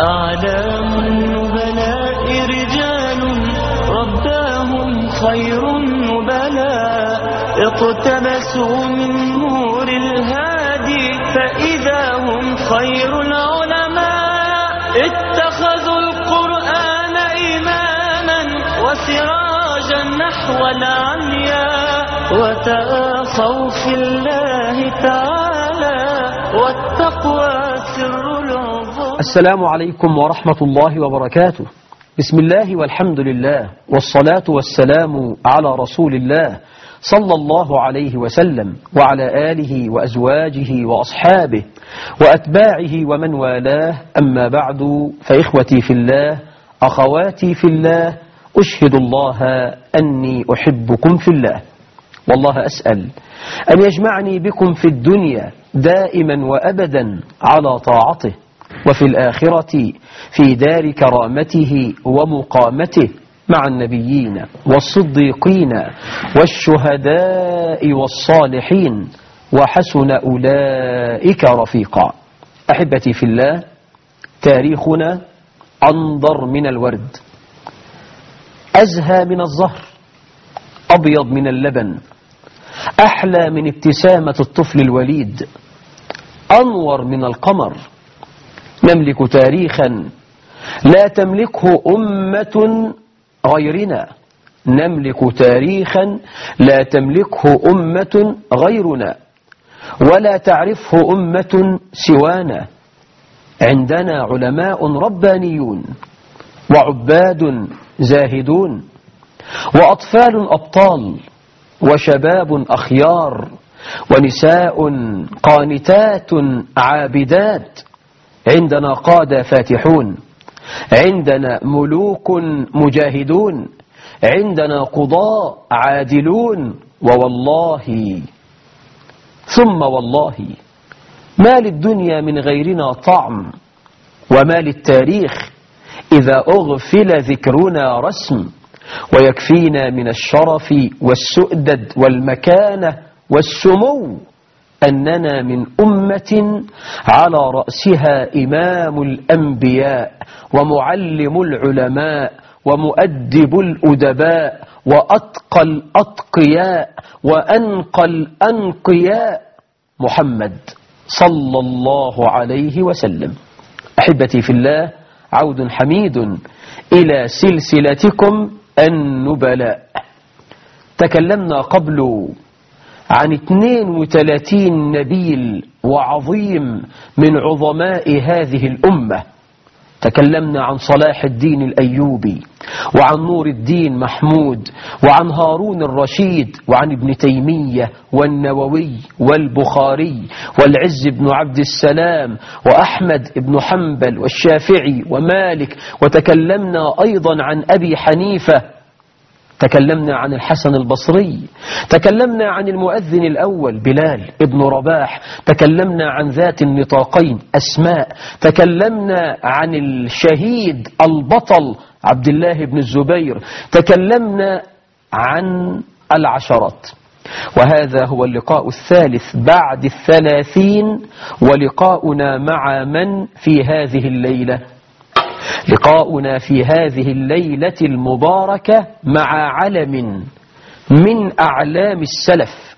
أعلام النبلاء رجال رباهم خير النبلاء اقتبسوا من نور الهادي فإذا هم خير العلماء اتخذوا القرآن إماما وسراجا نحو العمياء وتآخوا في الله تعالى والتقوى سر العظام. السلام عليكم ورحمة الله وبركاته. بسم الله والحمد لله والصلاة والسلام على رسول الله صلى الله عليه وسلم وعلى آله وأزواجه وأصحابه وأتباعه ومن والاه. أما بعد، فإخوتي في الله، أخواتي في الله، أشهد الله أني أحبكم في الله، والله أسأل أن يجمعني بكم في الدنيا دائما وأبدا على طاعته، وفي الآخرة في دار كرامته ومقامته مع النبيين والصديقين والشهداء والصالحين وحسن أولئك رفيقا. أحبتي في الله، تاريخنا أنضر من الورد، أزهى من الزهر، أبيض من اللبن، أحلى من ابتسامة الطفل الوليد، أنور من القمر. نملك تاريخا لا تملكه أمة غيرنا، نملك تاريخا لا تملكه أمة غيرنا ولا تعرفه أمة سوانا. عندنا علماء ربانيون وعباد زاهدون وأطفال أبطال وشباب أخيار ونساء قانتات عابدات. عندنا قادة فاتحون، عندنا ملوك مجاهدون، عندنا قضاء عادلون، ووالله ثم والله ما للدنيا من غيرنا طعم، وما للتاريخ إذا أغفل ذكرنا رسم. ويكفينا من الشرف والسؤدد والمكانة والسمو أننا من أمة على رأسها إمام الأنبياء ومعلم العلماء ومؤدب الأدباء وأتقى الأتقياء وأنقى الأنقياء، محمد صلى الله عليه وسلم. أحبتي في الله، عود حميد إلى سلسلتكم النبلاء. تكلمنا قبل عن 32 نبيل وعظيم من عظماء هذه الأمة. تكلمنا عن صلاح الدين الأيوبي، وعن نور الدين محمود، وعن هارون الرشيد، وعن ابن تيمية والنووي والبخاري والعز بن عبد السلام وأحمد بن حنبل والشافعي ومالك. وتكلمنا أيضا عن أبي حنيفة، تكلمنا عن الحسن البصري، تكلمنا عن المؤذن الأول بلال ابن رباح، تكلمنا عن ذات النطاقين أسماء، تكلمنا عن الشهيد البطل عبد الله بن الزبير، تكلمنا عن العشرات. وهذا هو اللقاء الثالث بعد 30، ولقاؤنا مع من في هذه الليلة؟ لقاؤنا في هذه الليلة المباركة مع علم من أعلام السلف.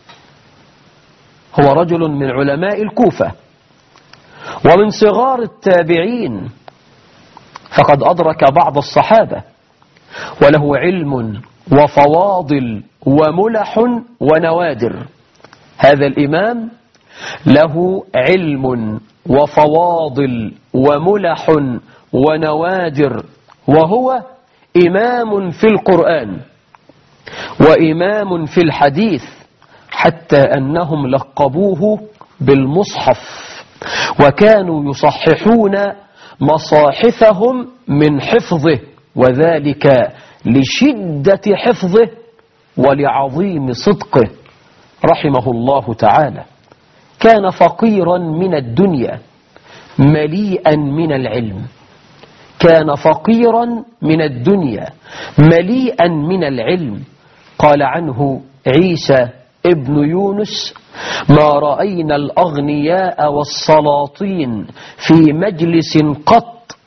هو رجل من علماء الكوفة ومن صغار التابعين، فقد أدرك بعض الصحابة، وله علم وفواضل وملح ونوادر. هذا الإمام له علم وفواضل وملح ونوادر، وهو إمام في القرآن وإمام في الحديث، حتى أنهم لقبوه بالمصحف، وكانوا يصححون مصاحفهم من حفظه، وذلك لشدة حفظه ولعظيم صدقه رحمه الله تعالى. كان فقيرا من الدنيا مليئا من العلم، كان فقيرا من الدنيا مليئا من العلم. قال عنه عيسى ابن يونس: ما رأينا الأغنياء والسلاطين في مجلس قط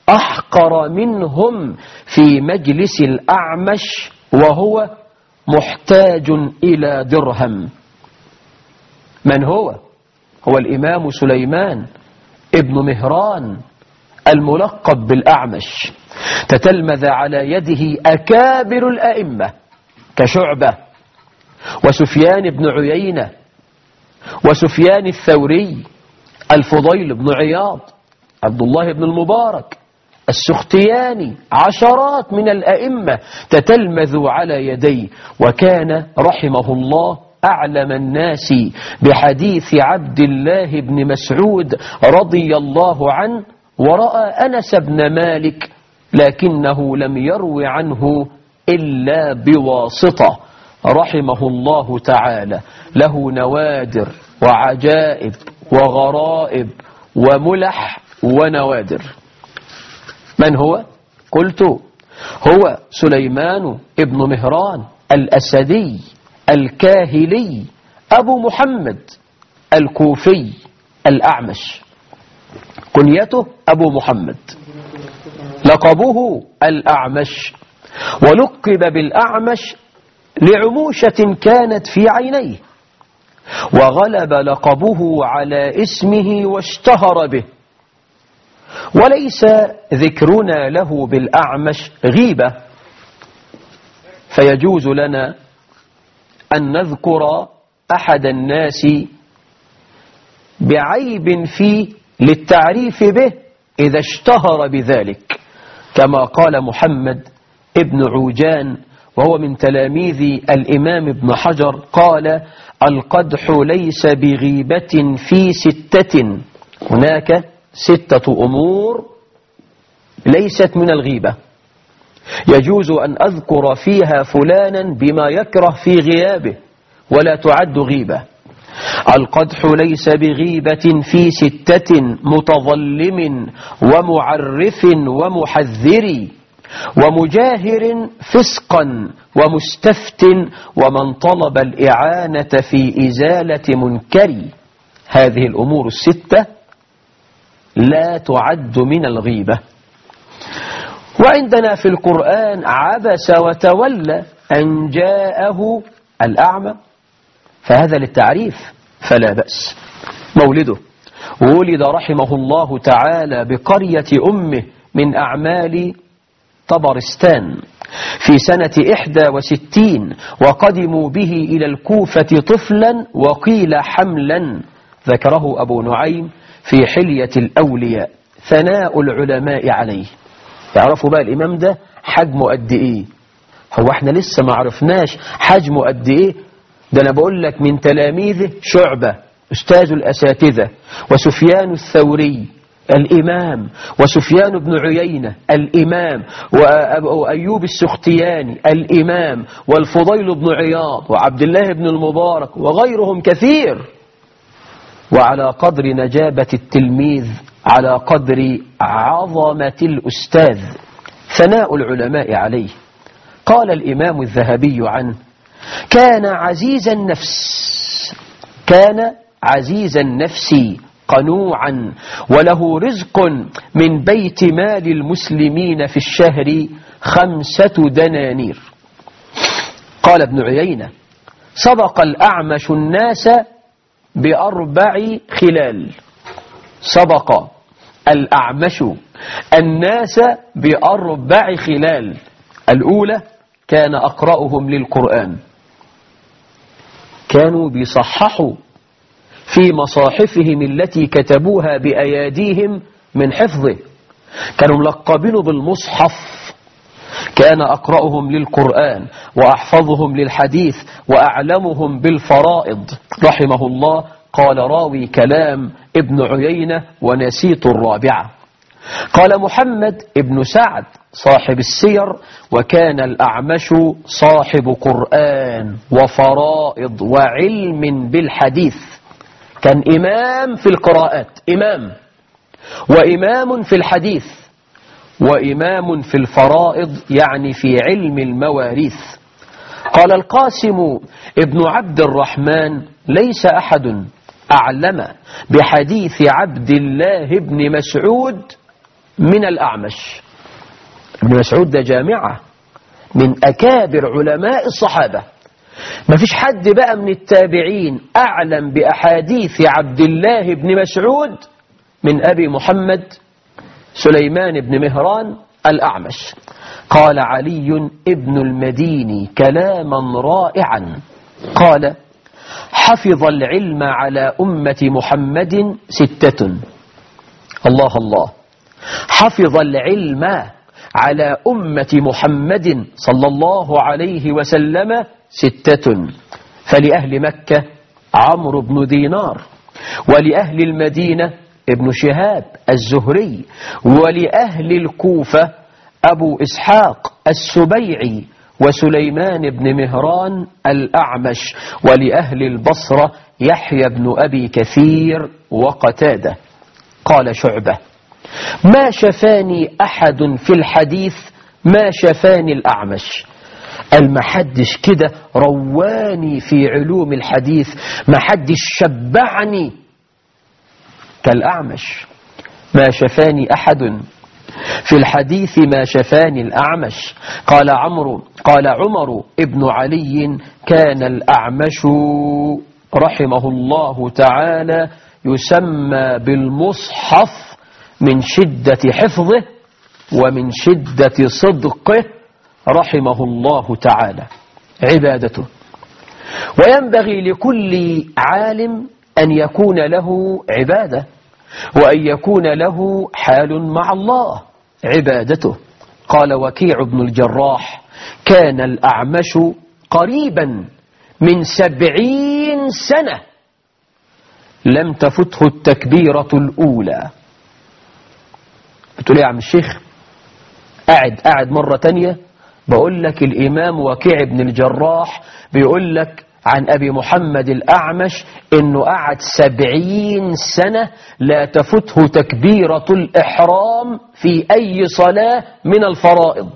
أحقر منهم في مجلس الأعمش وهو محتاج إلى درهم. من هو؟ هو الإمام سليمان ابن مهران الملقب بالأعمش، تتلمذ على يده أكابر الأئمة كشعبة وسفيان بن عيينة وسفيان الثوري، الفضيل بن عياض، عبد الله بن المبارك، السختياني، عشرات من الأئمة تتلمذوا على يديه. وكان رحمه الله أعلم الناس بحديث عبد الله بن مسعود رضي الله عنه، ورأى أنس بن مالك لكنه لم يروي عنه إلا بواسطة، رحمه الله تعالى. له نوادر وعجائب وغرائب وملح ونوادر. من هو؟ قلت هو سليمان ابن مهران الأسدي الكاهلي أبو محمد الكوفي الأعمش، كنيته أبو محمد، لقبه الأعمش، ولقب بالأعمش لعموشة كانت في عينيه، وغلب لقبه على اسمه واشتهر به. وليس ذكرنا له بالأعمش غيبة، فيجوز لنا أن نذكر أحد الناس بعيب فيه للتعريف به إذا اشتهر بذلك، كما قال محمد ابن عوجان وهو من تلاميذ الإمام ابن حجر، قال: القدح ليس بغيبة في 6. هناك 6 أمور ليست من الغيبة، يجوز أن أذكر فيها فلانا بما يكره في غيابه ولا تعد غيبة. القدح ليس بغيبة في 6: متظلم ومعرف ومحذر ومجاهر فسقا ومستفت ومن طلب الإعانة في إزالة منكر. هذه الأمور 6 لا تعد من الغيبة. وعندنا في القرآن عبس وتولى أن جاءه الأعمى، فهذا للتعريف فلا بأس. مولده: ولد رحمه الله تعالى بقرية أمه من أعمال طبرستان في سنة 61، وقدموا به إلى الكوفة طفلا وقيل حملا، ذكره أبو نعيم في حلية الأولياء. ثناء العلماء عليه. يعرفوا بقى الإمام ده حجمه قد إيه؟ هو احنا لسه ما عرفناش حجمه قد إيه؟ ده أنا بقول لك من تلاميذه شعبة أستاذ الأساتذة، وسفيان الثوري الإمام، وسفيان بن عيينة الإمام، وأيوب السختياني الإمام، والفضيل بن عياض، وعبد الله بن المبارك، وغيرهم كثير. وعلى قدر نجابة التلميذ على قدر عظمة الأستاذ. ثناء العلماء عليه. قال الإمام الذهبي عنه: كان عزيز النفس، كان عزيز النفس قنوعا، وله رزق من بيت مال المسلمين في الشهر 5 دنانير. قال ابن عيينة: سبق الأعمش الناس ب4 خلال. سبق الأعمش الناس ب4 خلال. الأولى: كان أقرأهم للقرآن، كانوا بيصححوا في مصاحفهم التي كتبوها بأياديهم من حفظه، كانوا ملقبين بالمصحف. كان أقرأهم للقرآن وأحفظهم للحديث وأعلمهم بالفرائض رحمه الله. قال راوي كلام ابن عيينة: ونسيت الرابعة. قال محمد ابن سعد صاحب السير: وكان الأعمش صاحب قرآن وفرائض وعلم بالحديث. كان إمام في القراءات، إمام، وإمام في الحديث، وإمام في الفرائض، يعني في علم المواريث. قال القاسم ابن عبد الرحمن: ليس أحد أعلم بحديث عبد الله بن مسعود من الأعمش. ابن مسعود ده جامعة من أكابر علماء الصحابة، ما فيش حد بقى من التابعين أعلم بأحاديث عبد الله بن مسعود من أبي محمد سليمان بن مهران الأعمش. قال علي ابن المديني كلاما رائعا، قال: حفظ العلم على أمة محمد 6. الله الله، حفظ العلم على أمة محمد صلى الله عليه وسلم 6. فلأهل مكة عمرو بن دينار، ولأهل المدينة ابن شهاب الزهري، ولأهل الكوفة أبو إسحاق السبيعي وسليمان بن مهران الأعمش، ولأهل البصرة يحيى بن أبي كثير وقتادة. قال شعبة: ما شفاني أحد في الحديث ما شفاني الأعمش. المحدش كده رواني في علوم الحديث، محدش شبعني كالأعمش. ما شفاني أحد في الحديث ما شفاني الأعمش. قال عمر ابن علي: كان الأعمش رحمه الله تعالى يسمى بالمصحف من شدة حفظه ومن شدة صدقه رحمه الله تعالى. عبادته. وينبغي لكل عالم أن يكون له عبادة، وأن يكون له حال مع الله. عبادته. قال وكيع بن الجراح: كان الأعمش قريبا من 70 سنة لم تفته التكبيرة الأولى. بتقول يا عم الشيخ؟ قاعد مرة تانية بقول لك الإمام وكيع بن الجراح بيقول لك عن أبي محمد الأعمش إنه قعد 70 سنة لا تفته تكبيرة الإحرام في أي صلاة من الفرائض.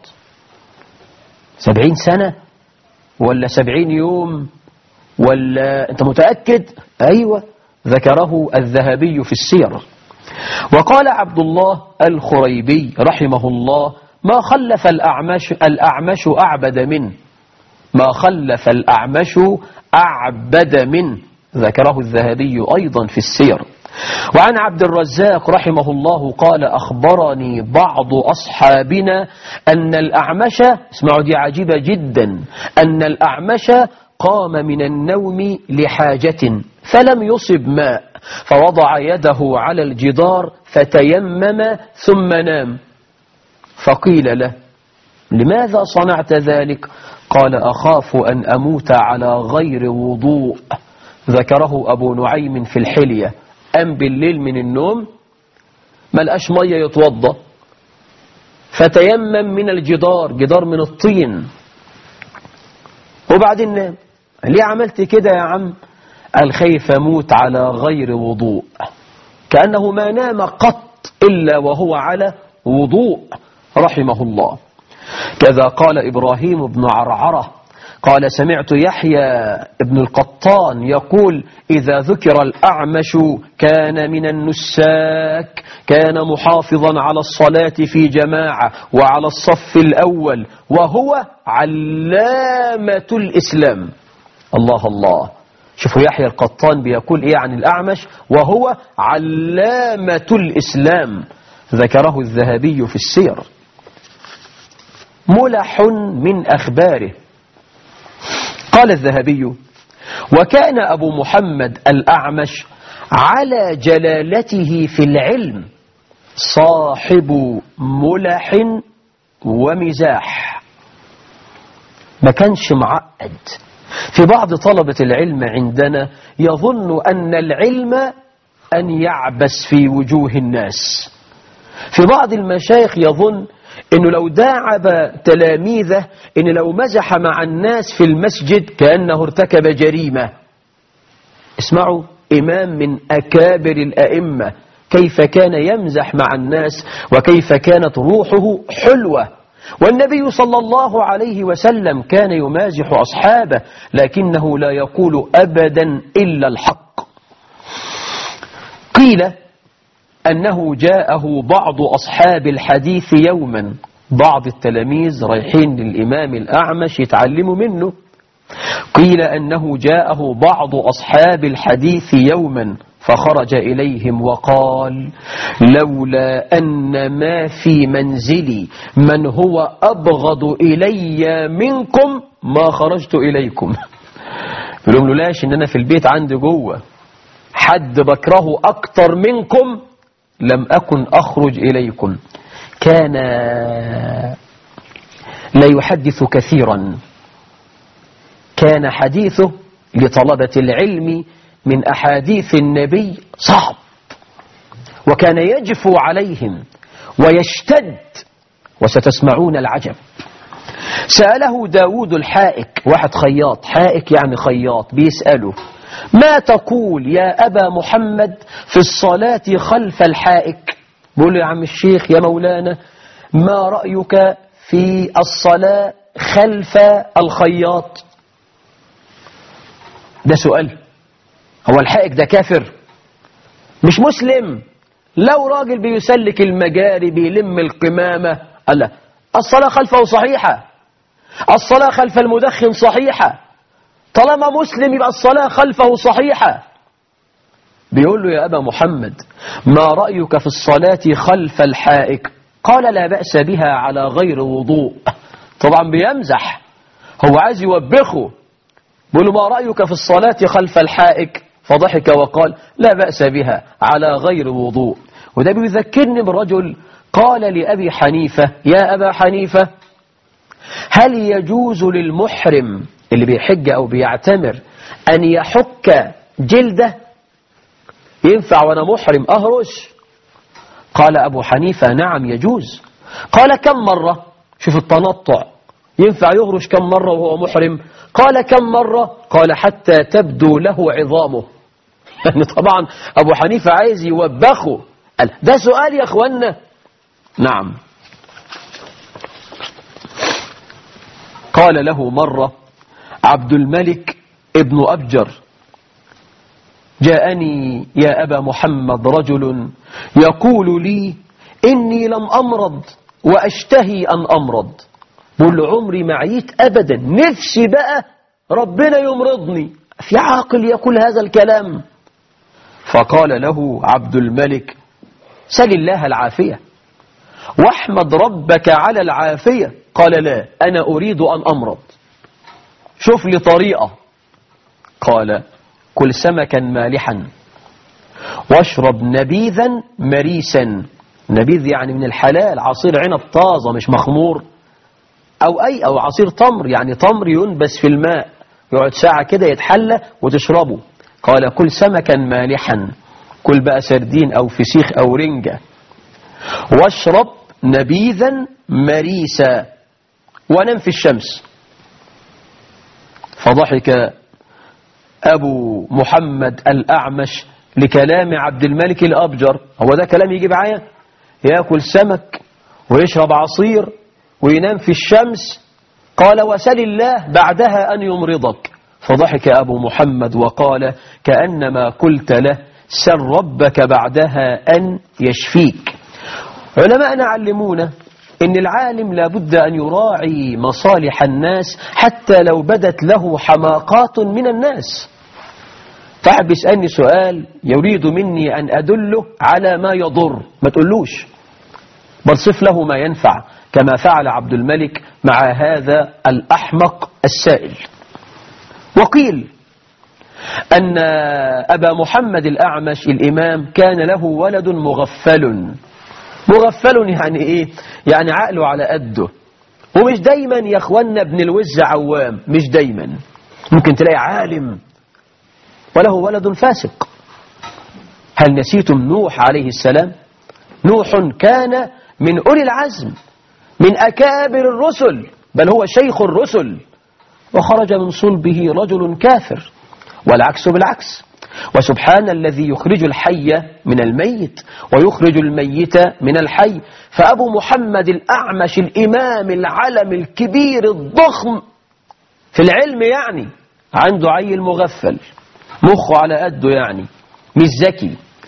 70 سنة ولا 70 يوم ولا أنت متأكد؟ أيوة، ذكره الذهبي في السير. وقال عبد الله الخريبي رحمه الله: ما خلف الأعمش أعبد منه. ما خلف الأعمش أعبد منه، ذكره الذهبي أيضا في السير. وعن عبد الرزاق رحمه الله قال: أخبرني بعض أصحابنا أن الأعمش، اسمعوا دي عجيبة جدا، أن الأعمش قام من النوم لحاجة فلم يصب ماء، فوضع يده على الجدار فتيمم ثم نام. فقيل له: لماذا صنعت ذلك؟ قال: أخاف أن أموت على غير وضوء. ذكره أبو نعيم في الحلية. قام بالليل من النوم ملقاش مية يتوضى، فتيمم من الجدار، جدار من الطين، وبعدين نام. ليه عملت كده يا عم؟ قال: خايف أموت على غير وضوء. كأنه ما نام قط إلا وهو على وضوء رحمه الله. كذا قال إبراهيم بن عرعرة قال: سمعت يحيى بن القطان يقول: إذا ذكر الأعمش كان من النساك، كان محافظا على الصلاة في جماعة وعلى الصف الأول، وهو علامة الإسلام. الله الله، شوفوا يحيى القطان بيقول إيه عن الأعمش؟ وهو علامة الإسلام، ذكره الذهبي في السير. ملح من أخباره. قال الذهبي: وكان أبو محمد الأعمش على جلالته في العلم صاحب ملح ومزاح، ما كانش معقد. في بعض طلبة العلم عندنا يظن أن العلم أن يعبس في وجوه الناس. في بعض المشايخ يظن إنه لو داعب تلاميذه، إن لو مزح مع الناس في المسجد كأنه ارتكب جريمة. اسمعوا إمام من أكابر الأئمة كيف كان يمزح مع الناس وكيف كانت روحه حلوة. والنبي صلى الله عليه وسلم كان يمازح أصحابه لكنه لا يقول أبدا إلا الحق. قيل أنه جاءه بعض أصحاب الحديث يوما، بعض التلاميذ رايحين للإمام الأعمش يتعلموا منه. قيل أنه جاءه بعض أصحاب الحديث يوما فخرج إليهم وقال: لولا أن ما في منزلي من هو أبغض إلي منكم ما خرجت إليكم. يقول لهم: لولاش إن أنا في البيت عندي جوه حد بكرهه أكتر منكم لم أكن أخرج إليكم. كان لا يحدث كثيرا، كان حديثه لطلبة العلم من أحاديث النبي صعب، وكان يجفو عليهم ويشتد، وستسمعون العجب. سأله داود الحائك، واحد خياط، حائك يعني خياط، بيسأله: ما تقول يا أبا محمد في الصلاة خلف الحائك؟ بيقول له: يا عم الشيخ، يا مولانا، ما رأيك في الصلاة خلف الخياط؟ ده سؤال. هو الحائك ده كافر؟ مش مسلم؟ لو راجل بيسلك المجاري بيلم القمامة، الله، الصلاة خلفه صحيحة، الصلاة خلف المدخن صحيحة، طالما مسلم يبقى الصلاة خلفه صحيحة. بيقول له: يا أبا محمد، ما رأيك في الصلاة خلف الحائك؟ قال: لا بأس بها على غير وضوء. طبعا بيمزح، هو عايز يوبخه. بيقول له: ما رأيك في الصلاة خلف الحائك؟ فضحك وقال: لا بأس بها على غير وضوء. وده بيذكرني برجل قال لأبي حنيفة: يا أبا حنيفة، هل يجوز للمحرم اللي بيحج أو بيعتمر أن يحك جلده؟ ينفع وأنا محرم أهرش؟ قال أبو حنيفة: نعم يجوز. قال: كم مرة؟ شوف التنطع، ينفع يهرش كم مرة وهو محرم؟ قال: كم مرة؟ قال: حتى تبدو له عظامه. يعني طبعا أبو حنيفة عايز يوبخه. قال: ده سؤال يا أخوانا؟ نعم. قال له مرة عبد الملك ابن أبجر: جاءني يا أبا محمد رجل يقول لي إني لم أمرض وأشتهي أن أمرض. بقول له: عمري ما عييت أبدا، نفسي بقى ربنا يمرضني. في عاقل يقول هذا الكلام؟ فقال له عبد الملك: سل الله العافية واحمد ربك على العافية. قال: لا، أنا أريد أن أمرض، شوف لي طريقة. قال: كل سمكا مالحا واشرب نبيذا مريسا. نبيذ يعني من الحلال، عصير عنب طازة مش مخمور، أو عصير تمر، يعني تمر ينبس في الماء يقعد ساعة كده يتحلى وتشربه. قال: كل سمكا مالحا، كل بقى سردين أو فسيخ أو رنجة، واشرب نبيذا مريسا، ونم في الشمس. فضحك أبو محمد الأعمش لكلام عبد الملك الأبجر. هو ده كلام يجي معايا؟ يأكل سمك ويشرب عصير وينام في الشمس؟ قال: وسل الله بعدها أن يمرضك. فضحك أبو محمد وقال: كأنما قلت له سل ربك بعدها أن يشفيك. علماءنا علمونا إن العالم لابد أن يراعي مصالح الناس حتى لو بدت له حماقات من الناس. واحد بيسألني سؤال يريد مني أن أدله على ما يضر، ما تقولوش، بل صف له ما ينفع، كما فعل عبد الملك مع هذا الأحمق السائل. وقيل أن أبا محمد الأعمش الإمام كان له ولد مغفل. مغفل يعني إيه؟ يعني عقله على قده، ومش دايما يا أخوانا ابن الوز عوام، مش دايما. ممكن تلاقي عالم وله ولد فاسق. هل نسيتم نوح عليه السلام؟ نوح كان من أولي العزم، من أكابر الرسل، بل هو شيخ الرسل، وخرج من صلبه رجل كافر، والعكس بالعكس. وسبحان الذي يخرج الحي من الميت ويخرج الميت من الحي. فأبو محمد الأعمش الإمام العلم الكبير الضخم في العلم يعني عنده عيل مغفل، مخه على قده، يعني مش ذكي،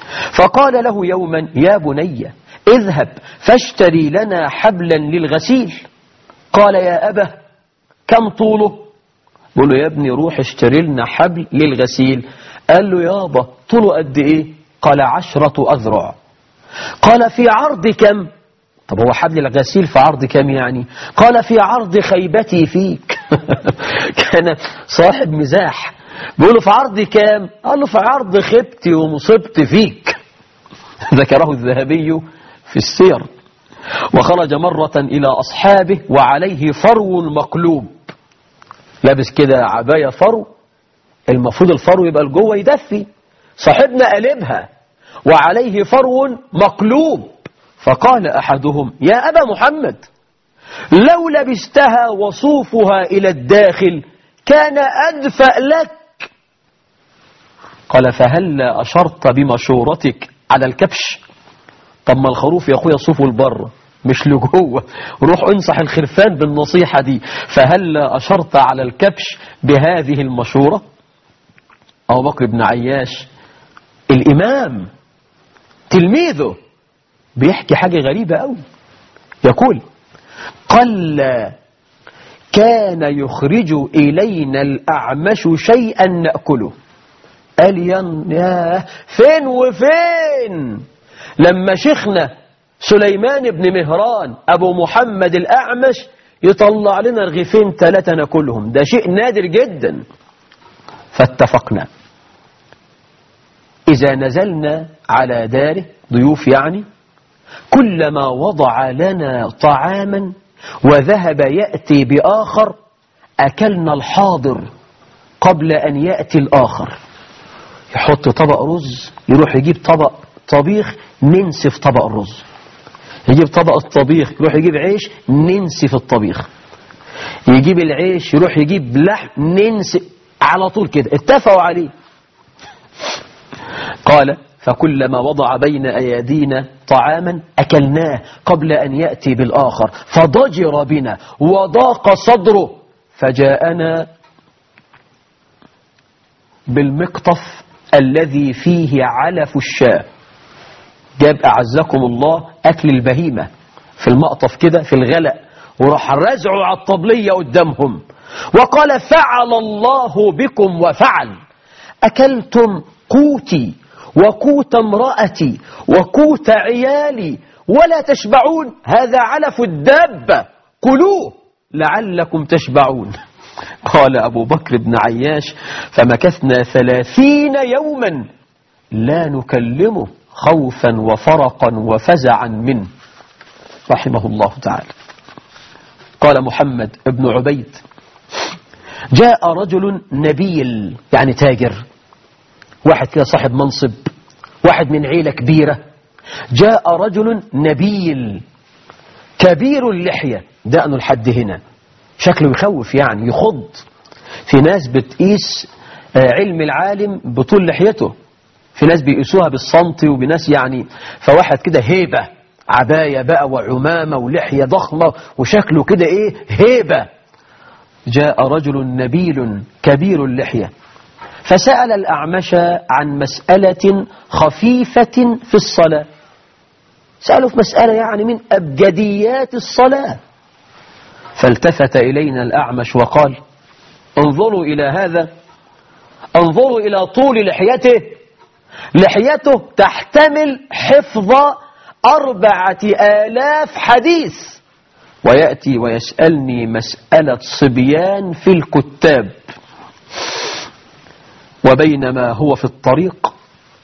فقال له يوما يا بني اذهب فاشتري لنا حبلا للغسيل. قال يا أبا كم طوله؟ قال له يا ابني روح اشتري لنا حبل للغسيل. قال له يابا طوله قد ايه؟ قال 10 أذرع. قال في عرض كم؟ طب هو حبل الغسيل في عرض كم يعني؟ قال في عرض خيبتي فيك. كان صاحب مزاح، بيقول له في عرض كام؟ قال له في عرض خيبتي ومصيبتي فيك. ذكره الذهبي في السير. وخرج مرة إلى أصحابه وعليه فرو مقلوب، لابس كده عباية فرو، المفروض الفرو يبقى لجوه يدفي، صاحبنا قلبها وعليه فرو مقلوب. فقال أحدهم يا أبا محمد لو لبستها وصوفها إلى الداخل كان أدفأ لك. قال فهل أشرت بمشورتك على الكبش؟ طب ما الخروف يا أخويا صوفه البر مش لجوه، روح انصح الخرفان بالنصيحة دي. فهل أشرت على الكبش بهذه المشورة؟ أبو بكر بن عياش الإمام تلميذه بيحكي حاجة غريبة أوي، يقول قل كان يخرج إلينا الأعمش شيئا نأكله. قال يا فين وفين لما شيخنا سليمان بن مهران أبو محمد الأعمش يطلع لنا رغيفين 3 ناكلهم، ده شيء نادر جدا. فاتفقنا إذا نزلنا على داره ضيوف يعني، كلما وضع لنا طعاما وذهب يأتي بآخر أكلنا الحاضر قبل أن يأتي الآخر. يحط طبق رز يروح يجيب طبق طبيخ ننسف طبق الرز، يجيب طبق الطبيخ يروح يجيب عيش ننسف الطبيخ، يجيب العيش يروح يجيب لحم ننسف، على طول كده اتفقوا عليه. قال فكلما وضع بين أيدينا طعاما أكلناه قبل أن يأتي بالآخر، فضجر بنا وضاق صدره، فجاءنا بالمقطف الذي فيه علف الشاة. جاب أعزكم الله أكل البهيمة في المقطف كده في الغلق، وراح رزعوا على الطبلية قدامهم وقال فعل الله بكم وفعل، أكلتم قوتي وقوت امرأتي وقوت عيالي ولا تشبعون، هذا علف الدابة كلوه لعلكم تشبعون. قال أبو بكر بن عياش فمكثنا 30 يوما لا نكلمه خوفا وفرقا وفزعا منه رحمه الله تعالى. قال محمد بن عبيد جاء رجل نبيل يعني تاجر، واحد كده صاحب منصب، واحد من عيلة كبيرة. جاء رجل نبيل كبير اللحية، دقنه لحد هنا، شكله يخوف يعني يخض. في ناس بتقيس علم العالم بطول لحيته، في ناس بيقيسوها بالسنتي وبناس يعني، فواحد كده هيبة، عباية بقى وعمامة ولحية ضخمة وشكله كده ايه هيبة. جاء رجل نبيل كبير اللحية فسأل الأعمش عن مسألة خفيفة في الصلاة، سأله في مسألة يعني من أبجديات الصلاة. فالتفت إلينا الأعمش وقال انظروا إلى هذا، انظروا إلى طول لحيته، لحيته تحتمل حفظ 4000 حديث، ويأتي ويسألني مسألة صبيان في الكتاب. وبينما هو في الطريق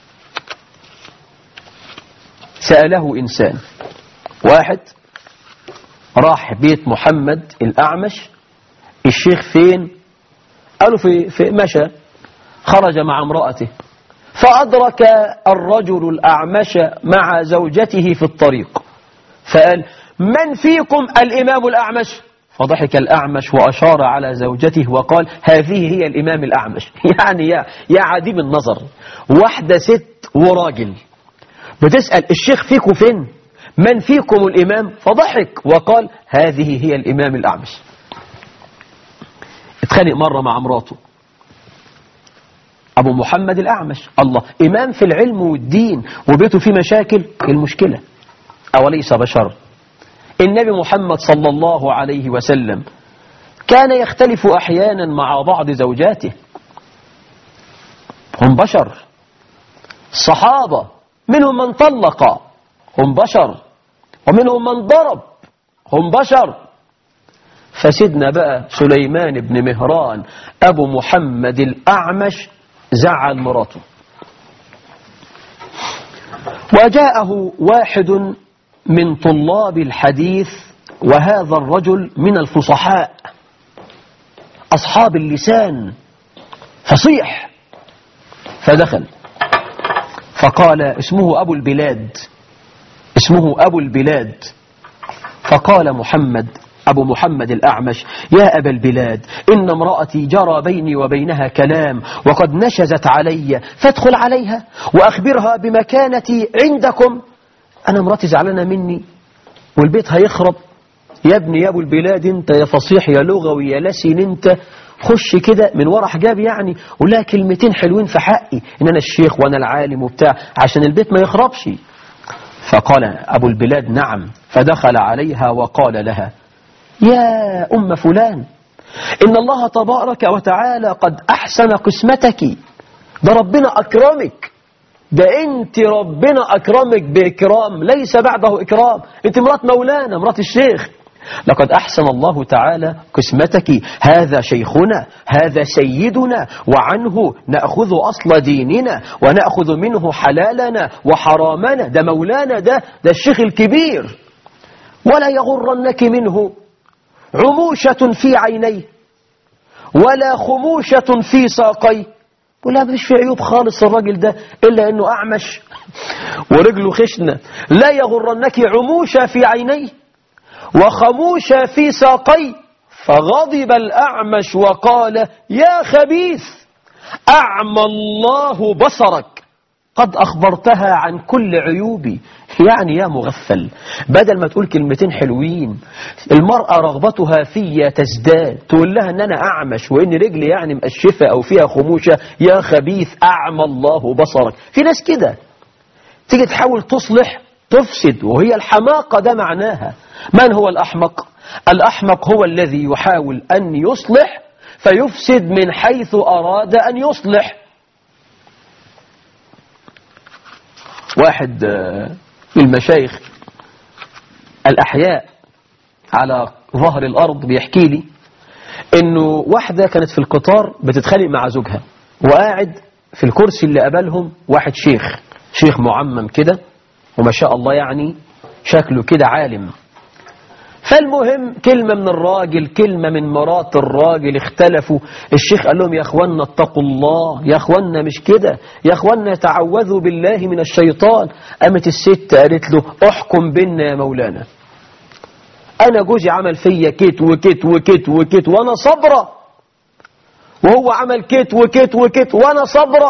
سأله إنسان، واحد راح بيت محمد الأعمش، الشيخ فين؟ قالوا في مشى، خرج مع امرأته، فأدرك الرجل الأعمش مع زوجته في الطريق، فقال من فيكم الإمام الأعمش؟ فضحك الأعمش وأشار على زوجته وقال هذه هي الإمام الأعمش. يعني يا عديم النظر، واحدة ست وراجل بتسأل الشيخ فيكم فين؟ من فيكم الإمام؟ فضحك وقال هذه هي الإمام الأعمش. اتخانق مرة مع مراته، أبو محمد الأعمش. الله، إمام في العلم والدين وبيته فيه مشاكل. المشكلة أوليس بشر؟ النبي محمد صلى الله عليه وسلم كان يختلف أحيانا مع بعض زوجاته، هم بشر. الصحابة منهم من طلق، هم بشر، ومنهم من ضرب، هم بشر. فسيدنا بقى سليمان بن مهران أبو محمد الأعمش زعل مراته، وجاءه واحد من طلاب الحديث، وهذا الرجل من الفصحاء أصحاب اللسان، فصيح. فدخل فقال اسمه أبو البلاد، اسمه أبو البلاد. فقال أبو محمد الأعمش: يا أبا البلاد، إن امرأتي جرى بيني وبينها كلام وقد نشزت علي، فادخل عليها وأخبرها بمكانتي عندكم. أنا امرأتي زعلانة مني والبيت هيخرب. يا ابني يا أبو البلاد، انت يا فصيح يا لغوي يا لسين، انت خش كده من ورا حجاب يعني ولا كلمتين حلوين في حقي ان انا الشيخ وانا العالم وبتاع عشان البيت ما يخربش. فقال أبو البلاد: نعم. فدخل عليها وقال لها: يا أم فلان، إن الله تبارك وتعالى قد أحسن قسمتك، ده ربنا أكرمك، ده أنت ربنا أكرمك بإكرام ليس بعده إكرام، أنت مرات مولانا مرات الشيخ. لقد أحسن الله تعالى قسمتك، هذا شيخنا، هذا سيدنا، وعنه نأخذ أصل ديننا ونأخذ منه حلالنا وحرامنا، ده مولانا، ده الشيخ الكبير. ولا يغرنك منه عموشة في عينيه ولا خموشة في ساقيه. ولا مش في عيوب خالص الراجل ده إلا أنه أعمش ورجله خشنة. لا يغرنك عموشة في عينيه وخموشة في ساقيه. فغضب الأعمش وقال: يا خبيث، أعمى الله بصرك، قد أخبرتها عن كل عيوبي. يعني يا مغفل، بدل ما تقول كلمتين حلوين، المرأة رغبتها في تزداد، تقول لها ان انا اعمش وان رجلي يعني مقشفة او فيها خموشة. يا خبيث، اعمى الله بصرك. في ناس كده تيجي تحاول تصلح تفسد، وهي الحماقة ده معناها. من هو الأحمق؟ الأحمق هو الذي يحاول أن يصلح فيفسد من حيث أراد أن يصلح. واحد من المشايخ الأحياء على ظهر الأرض بيحكي لي إنه واحدة كانت في القطار بتتخانق مع زوجها، وقاعد في الكرسي اللي قبلهم واحد شيخ معمم كده، وما شاء الله يعني شكله كده عالم. فالمهم كلمة من الراجل كلمة من مرات الراجل اختلفوا. الشيخ قال لهم: يا أخوانا اتقوا الله، يا أخوانا مش كده، يا أخوانا تعوذوا بالله من الشيطان. قامت الست قالت له: احكم بينا يا مولانا، أنا جوزي عمل فيا كت وكت وكت وكت وأنا صبرة، وهو عمل كت وكت وكت وأنا صبرة.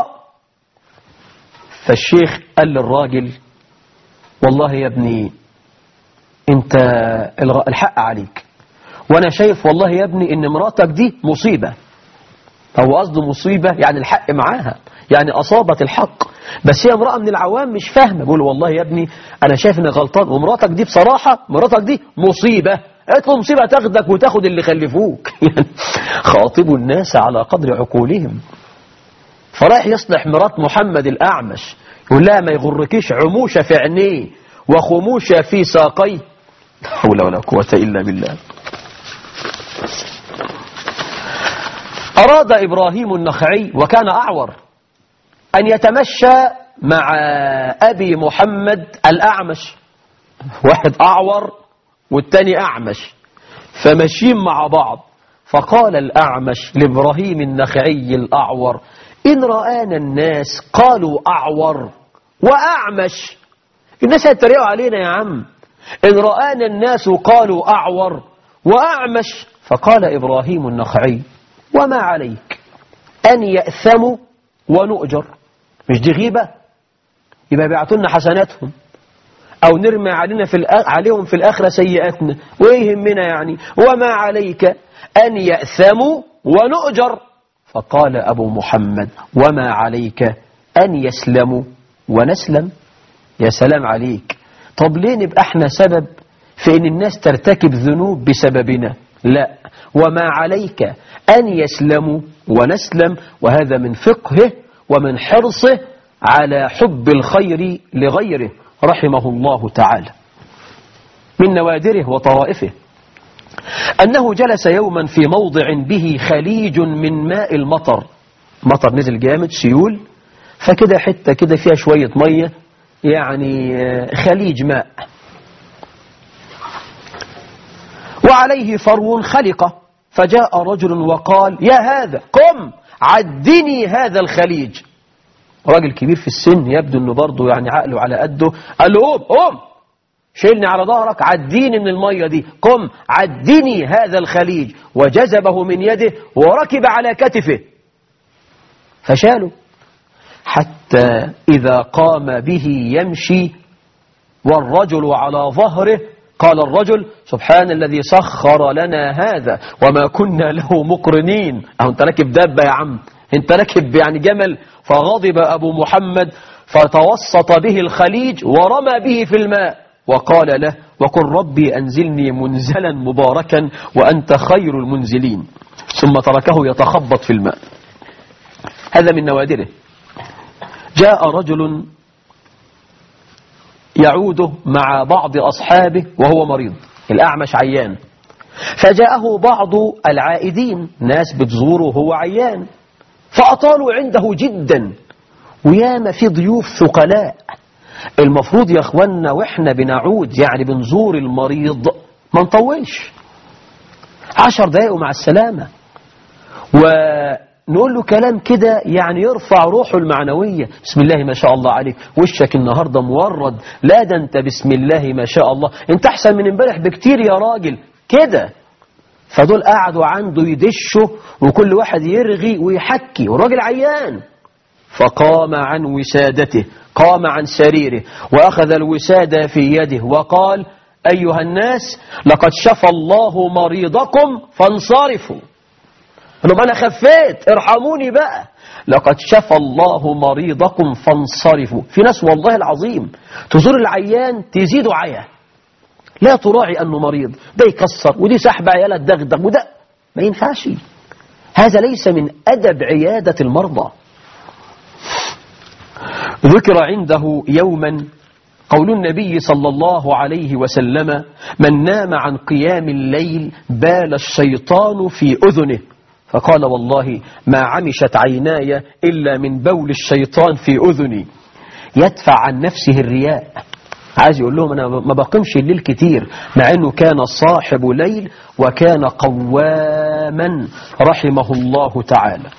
فالشيخ قال للراجل: والله يا ابني انت الحق عليك، وانا شايف والله يا ابني ان مراتك دي مصيبة. هو قصده مصيبة يعني الحق معاها، يعني اصابت الحق، بس هي امرأة من العوام مش فاهمة. بقول والله يا ابني انا شايف انك غلطان، ومراتك دي بصراحة مراتك دي مصيبة. قالت له: مصيبة تاخدك وتاخد اللي خلفوك. يعني خاطبوا الناس على قدر عقولهم. فرايح يصلح مرات محمد الأعمش، يقول لها: ما يغركيش عموشة في عينيه وخموشة في ساقيه. لا حول ولا قوة إلا بالله. أراد إبراهيم النخعي وكان أعور أن يتمشى مع أبي محمد الأعمش، واحد أعور والتاني أعمش، فمشيين مع بعض. فقال الأعمش لإبراهيم النخعي الأعور: إن رآنا الناس قالوا أعور وأعمش. الناس هيتريقوا علينا يا عم، إن رآنا الناس قالوا أعور وأعمش. فقال إبراهيم النخعي: وما عليك أن يأثموا ونؤجر؟ مش دي غيبة؟ يبقى بيعطونا حسناتهم أو نرمي عليهم في الآخرة سيئاتنا، وإيه يهمنا يعني؟ وما عليك أن يأثموا ونؤجر. فقال أبو محمد وما عليك أن يسلموا ونسلم. يا سلام عليك. طب ليه نبقى احنا سبب في ان الناس ترتكب ذنوب بسببنا؟ لا، وما عليك أن يسلموا ونسلم. وهذا من فقهه ومن حرصه على حب الخير لغيره رحمه الله تعالى. من نوادره وطرائفه أنه جلس يوما في موضع به خليج من ماء المطر. مطر نزل جامد، سيول، فكده حتة كده فيها شوية مية، يعني خليج ماء، وعليه فرو خلقة. فجاء رجل وقال يا هذا قم عدني هذا الخليج. راجل كبير في السن، يبدو أنه برضه يعني عقله على قده. قال له قم شيلني على ظهرك، عديني من المية دي، قم عدني هذا الخليج. وجذبه من يده وركب على كتفه فشاله حتى إذا قام به يمشي والرجل على ظهره قال الرجل سبحان الذي سخر لنا هذا وما كنا له مقرنين. أنت راكب دابة يا عم، أنت راكب يعني جمل. فغضب أبو محمد فتوسط به الخليج ورمى به في الماء وقال له وقل ربي أنزلني منزلا مباركا وأنت خير المنزلين، ثم تركه يتخبط في الماء. هذا من نوادره. جاء رجل يعود مع بعض أصحابه وهو مريض، الأعمش عيان، فجاءه بعض العائدين، ناس بتزوره وهو عيان، فأطالوا عنده جدا، وياما في ضيوف ثقلاء. المفروض يا أخوانا وإحنا بنعود يعني بنزور المريض ما نطولش، 10 دقائق مع السلامة، ونقول له كلام كده يعني يرفع روحه المعنوية. بسم الله ما شاء الله عليك، وشك النهاردة مورد، لا ده انت بسم الله ما شاء الله، انت أحسن من امبارح بكتير يا راجل كده. فدول قعدوا عنده يدشوا وكل واحد يرغي ويحكي والراجل عيان. فقام عن وسادته، قام عن سريره وأخذ الوسادة في يده وقال أيها الناس لقد شفى الله مريضكم فانصرفوا. لهم أنا خفيت ارحموني بقى، لقد شفى الله مريضكم فانصرفوا. في ناس والله العظيم تزور العيان تزيد عيا، لا تراعي أنه مريض، ده يكسر ودي سحب عيالة تدغدغ وده ما ينفعش. هذا ليس من أدب عيادة المرضى. ذكر عنده يوما قول النبي صلى الله عليه وسلم من نام عن قيام الليل بال الشيطان في أذنه. فقال والله ما عمشت عيناي إلا من بول الشيطان في أذني. يدفع عن نفسه الرياء، عايز يقول لهم أنا ما بقيمش الليل كتير، مع أنه كان صاحب ليل وكان قواما رحمه الله تعالى.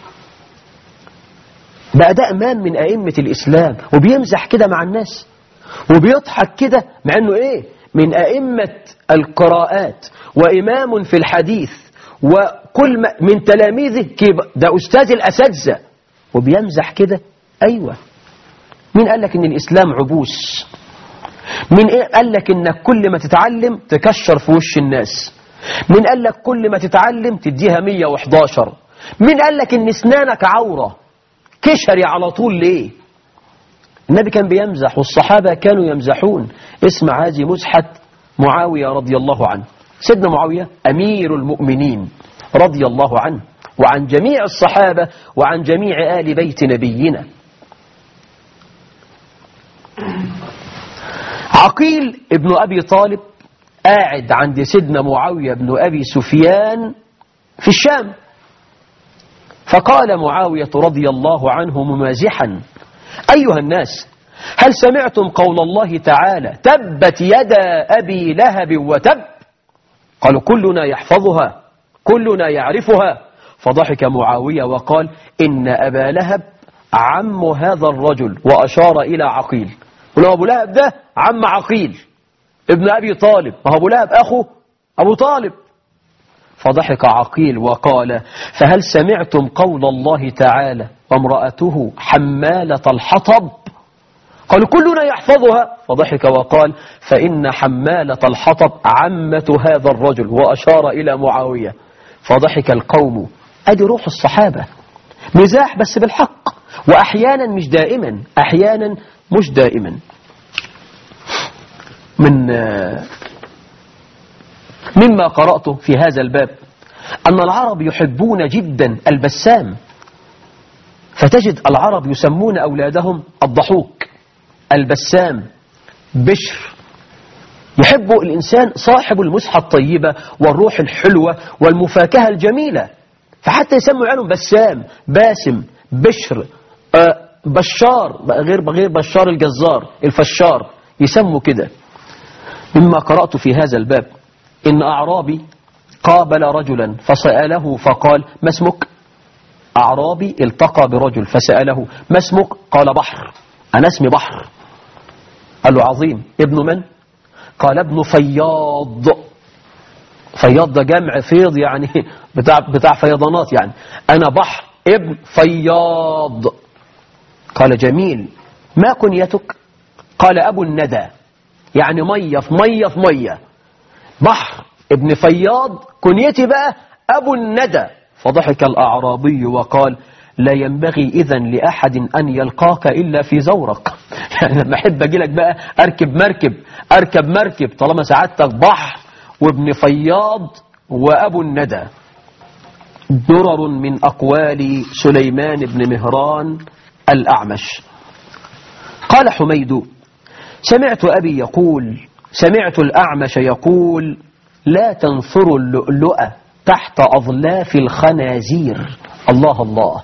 بقى ده إمام من أئمة الإسلام وبيمزح كده مع الناس وبيضحك كده، مع أنه إيه من أئمة القراءات وإمام في الحديث وكل من تلاميذه ده أستاذ الأساتذة وبيمزح كده. أيوة، مين قال لك إن الإسلام عبوس؟ مين قال لك إنك كل ما تتعلم تكشر في وش الناس؟ مين قال لك كل ما تتعلم تديها 111؟ مين قال لك إن اسنانك عورة كشري على طول ليه؟ النبي كان بيمزح والصحابة كانوا يمزحون. اسمع هذه مزحة معاوية رضي الله عنه. سيدنا معاوية أمير المؤمنين رضي الله عنه وعن جميع الصحابة وعن جميع آل بيت نبينا. عقيل ابن أبي طالب قاعد عند سيدنا معاوية بن أبي سفيان في الشام، فقال معاوية رضي الله عنه ممازحا أيها الناس هل سمعتم قول الله تعالى تبت يدا أبي لهب وتب؟ قالوا كلنا يحفظها كلنا يعرفها. فضحك معاوية وقال إن أبا لهب عم هذا الرجل وأشار إلى عقيل. ولو أبو لهب ده عم عقيل ابن أبي طالب، ما هو أبو لهب أخو أبو طالب. فضحك عقيل وقال فهل سمعتم قول الله تعالى وامرأته حمالة الحطب؟ قالوا كلنا يحفظها. فضحك وقال فإن حمالة الحطب عمة هذا الرجل وأشار إلى معاوية. فضحك القوم أدي روح الصحابة، مزاح بس بالحق، وأحيانا مش دائما، أحيانا مش دائما. مما قرأته في هذا الباب أن العرب يحبون جدا البسام، فتجد العرب يسمون أولادهم الضحوك، البسام، بشر. يحب الإنسان صاحب المسحة الطيبة والروح الحلوة والمفاكهة الجميلة، فحتى يسموا عنهم بسام، باسم، بشر، بشار، غير بشار الجزار، الفشار، يسموا كده. مما قرأت في هذا الباب إن أعرابي قابل رجلا فسأله فقال: ما اسمك؟ أعرابي التقى برجل فسأله: ما اسمك؟ قال: بحر، أنا اسمي بحر. قال له: عظيم، ابن من؟ قال: ابن فياض. فياض ده جمع فيض، يعني بتاع فيضانات، يعني أنا بحر ابن فياض. قال: جميل، ما كنيتك؟ قال: أبو الندى، يعني مية في مية في مية. بحر ابن فياض، كنيتي بقى أبو الندى. فضحك الأعرابي وقال: لا ينبغي إذن لأحد أن يلقاك إلا في زورق. يعني لما أحب أجي لك بقى أركب مركب طالما سعادتك بحر وابن فياض وأبو الندى. درر من أقوال سليمان بن مهران الأعمش. قال حميد: سمعت أبي يقول، سمعت الأعمش يقول: لا تنثروا اللؤلؤ تحت أظلاف الخنازير. الله الله.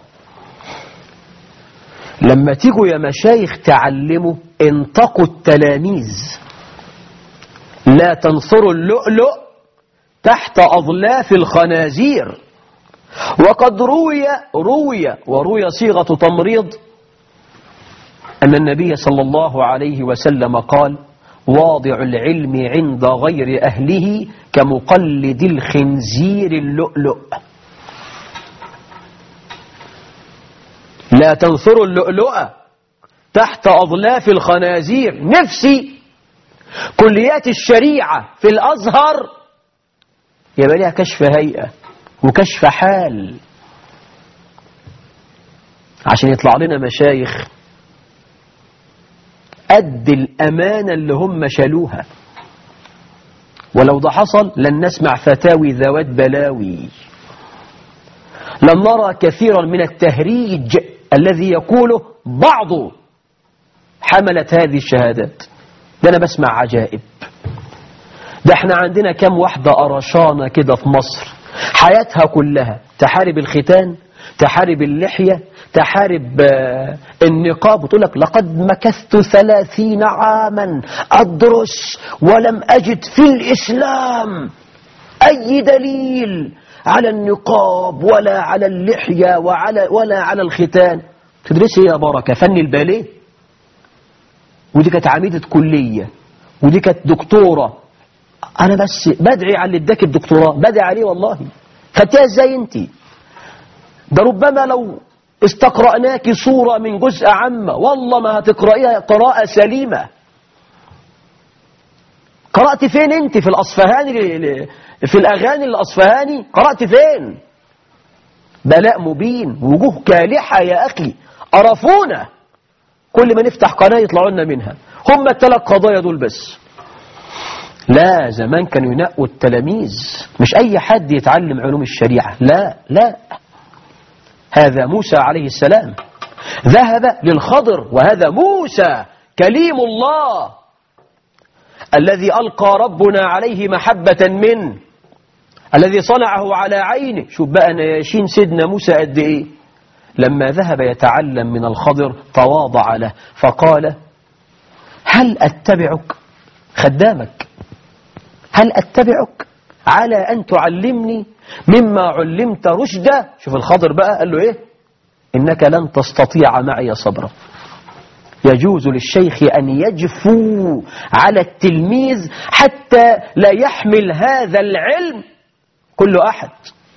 لما تيجوا يا مشايخ تعلموا انتقوا التلاميذ، لا تنثروا اللؤلؤ تحت أظلاف الخنازير. وقد روي صيغة تمريض أن النبي صلى الله عليه وسلم قال: واضع العلم عند غير أهله كمقلد الخنزير اللؤلؤ. لا تنثروا اللؤلؤ تحت أظلاف الخنازير. نفسي كليات الشريعة في الأزهر يبقى لها كشف هيئة وكشف حال، عشان يطلع لنا مشايخ قد الأمانة اللي هم شالوها. ولو ده حصل لن نسمع فتاوي ذوات بلاوي، لن نرى كثيرا من التهريج الذي يقوله بعض حملة هذه الشهادات. ده أنا بسمع عجائب. ده احنا عندنا كم واحدة قرشانة كده في مصر حياتها كلها تحارب الختان، تحارب اللحية، تحارب النقاب، وتقول لك: لقد مكثت 30 عاما أدرس ولم أجد في الإسلام أي دليل على النقاب ولا على اللحية ولا على الختان. تدرسي يا بركة فن الباليه، ودي كانت عميدة كلية، ودي كانت دكتورة. أنا بس بدعي على اللي اداك الدكتوراه، بدعي عليه والله. خدتها ازاي انت؟ ده ربما لو استقرأناك صورة من جزء عامة والله ما هتقرأيها قراءة سليمة. قرأت فين انت؟ في الأصفهاني، في الأغاني الأصفهاني قرأت فين؟ بلاء مبين، وجوه كالحة يا أخي، قرفونا. كل ما نفتح قناة يطلعوا لنا منها. هم الثلاث قضايا دول بس. لا، زمان كانوا ينقوا التلاميذ، مش أي حد يتعلم علوم الشريعة. لا لا، هذا موسى عليه السلام ذهب للخضر، وهذا موسى كليم الله الذي ألقى ربنا عليه محبة منه، الذي صنعه على عينه. شوف بقى نياشين سيدنا موسى قد إيه. لما ذهب يتعلم من الخضر تواضع له فقال: هل أتبعك، خدامك، هل أتبعك على أن تعلمني مما علمت رشدا؟ شوف الخضر بقى قال له إيه: إنك لن تستطيع معي صبرا. يجوز للشيخ أن يجفو على التلميذ حتى لا يحمل هذا العلم كل أحد.